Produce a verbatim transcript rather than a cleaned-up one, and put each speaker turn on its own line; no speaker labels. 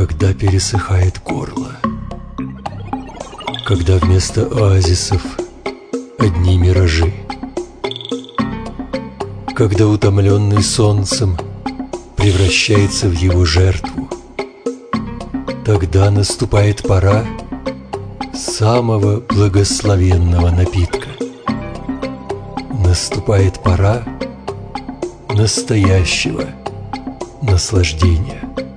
Когда пересыхает горло, когда вместо оазисов одни миражи, когда утомленный солнцем превращается в его жертву, тогда наступает пора самого благословенного напитка. Наступает пора настоящего наслаждения.